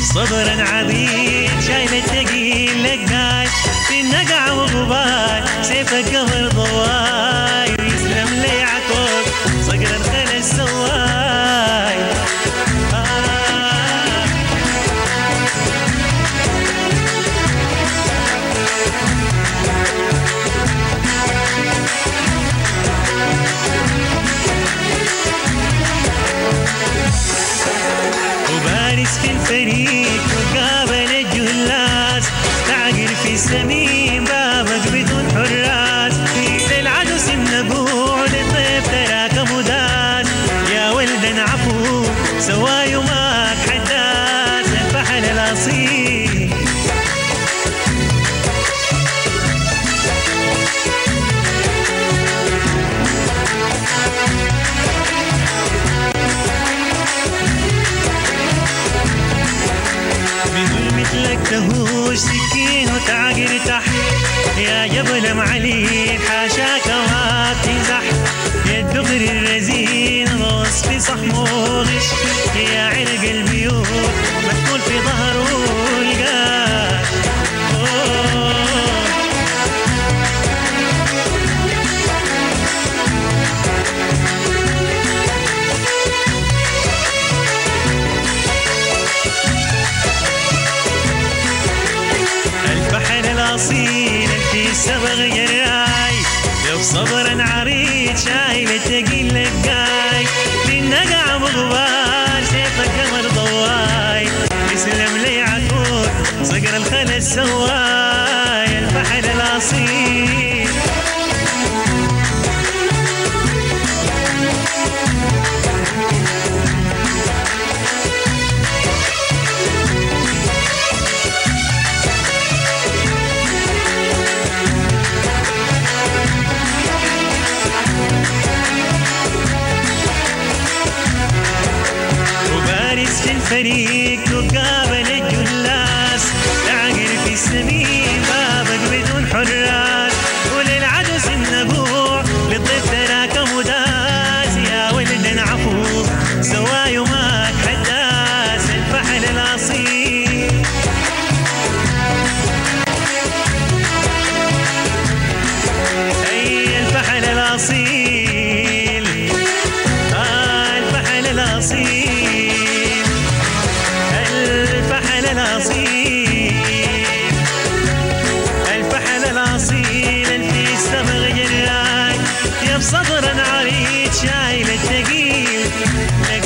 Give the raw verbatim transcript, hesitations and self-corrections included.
صبرا عبيد شايل الثقيل لقاي في النقع وغبار سيفك قمر ضواي يسلم لي عكوك صقر الخيل السواي آه. وبارس في الفريق وقابل الجلاس تعقر في السمين بابك بدون حراس للعدو سنبوع للطيب تراك مداس يا ولد عفو سواي وماك حداس الفحل الاصيل مثلك تهوش سكين وتعقر تحت يا جبل معلي حاشاك وهاك تزح يا الدغر الرزين الوصف صح موغش يا عرق البيوت مدخول في ظهره القاش الأصيل في السبغ جراي لو صبرا عريض شايل الثقيل لقاي في النقع مغبار سيفك قمر ضواي يسلم لي عكوك صقر الخل السواي الفحل الأصيل في الفريق وقابل الجلاس تعقر في السمين بابك بدون حراس وللعدو سنبوع للضيف تراك مداس يا ولد عفو سواي وماك حداس الفحل الاصيل اي الفحل الاصيل آه الفحل الاصيل الفحل الأصيل الفحل الأصيل في السبغ جراي يا بصدر عريض شايل الثقيل